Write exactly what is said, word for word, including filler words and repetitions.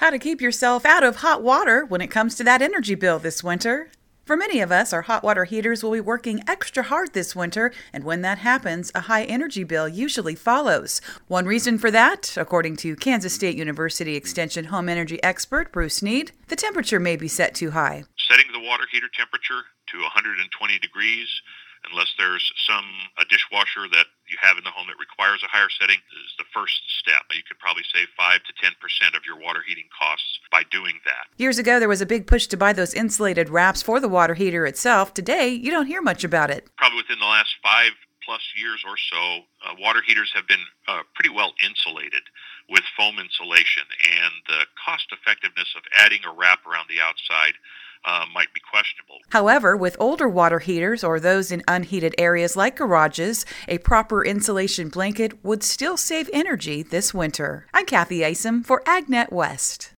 How to keep yourself out of hot water when it comes to that energy bill this winter. For many of us, our hot water heaters will be working extra hard this winter, and when that happens, a high energy bill usually follows. One reason for that, according to Kansas State University Extension home energy expert Bruce Sneed, the temperature may be set too high. Setting the water heater temperature to one hundred twenty degrees, unless there's some a dishwasher that you have in the home that requires a higher setting, is the first step. You could probably save five to ten percent of your water heating costs by doing that. Years ago, there was a big push to buy those insulated wraps for the water heater itself. Today, you don't hear much about it. Probably within the last five plus years or so, uh, water heaters have been uh, pretty well insulated with foam insulation, and the cost effectiveness of adding a wrap around the outside Uh, might be questionable. However, with older water heaters or those in unheated areas like garages, a proper insulation blanket would still save energy this winter. I'm Kathy Isom for AgNet West.